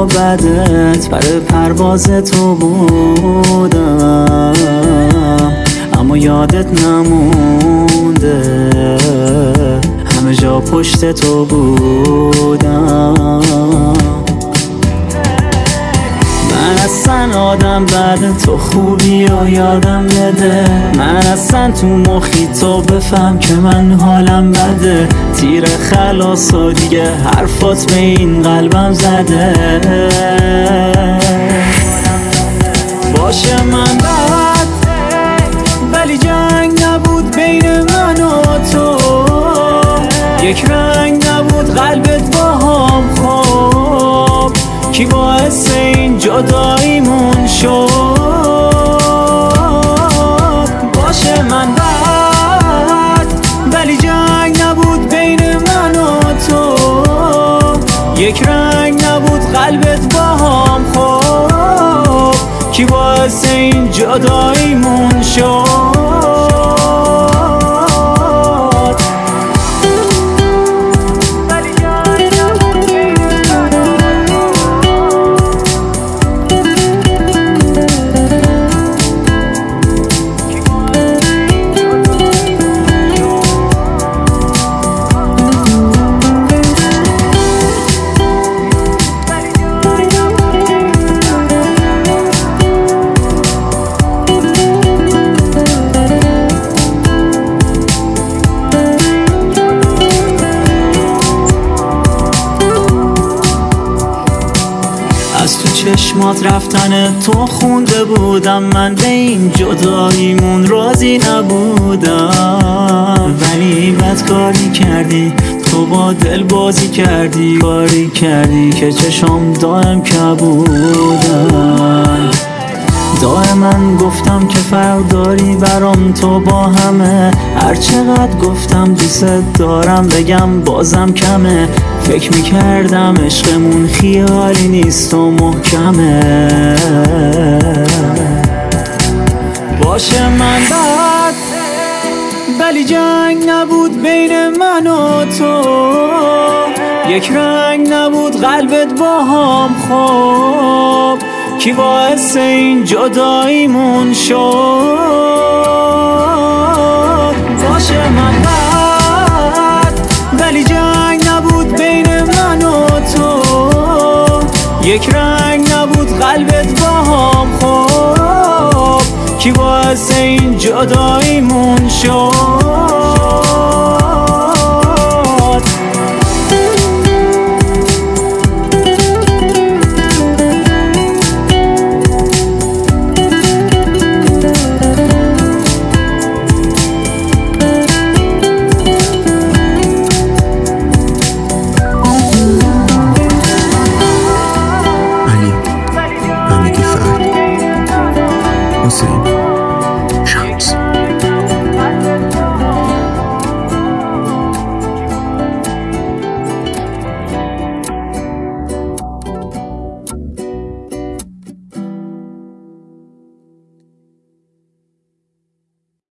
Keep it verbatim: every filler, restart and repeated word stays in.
بدت برای پرواز تو بودم، اما یادت نمونده همه جا پشت تو بودم. من اصلا آدم بعد تو خوبی و یادم بده، من اصلا تو مخی تو بفهم که من حالم بده، تیر خلاص و دیگه حرفات به این قلبم زده. باشه من بد ولی جنگ نبود بین من و تو، یک رنگ نبود قلبت با هم خوب، کی باعث این جداییمون شد. باشه من بد ولی جنگ نبود بین من و تو، یک رنگ نبود قلبت با هم خوب، کی باعث این جداییمون شد. از تو چشمات رفتن تو خونده بودم، من به این جداییمون راضی نبودم، ولی بدکاری کردی تو، با دل بازی کردی، کاری کردی که چشم دائم کبودن. دائما گفتم که فرق داری برام تو با همه، هر چقدر گفتم دوست دارم بگم بازم کمه، فکر میکردم عشقمون خیالی نیست و محکمه. باشه من بد ولی جنگ نبود بین من و تو، یک رنگ نبود قلبت با هم خوب، کی باعث این جداییمون شد. باشه من بد ولی جنگ نبود بین من و تو، یک رنگ نبود قلبت با هم خوب، کی باعث این جداییمون شد.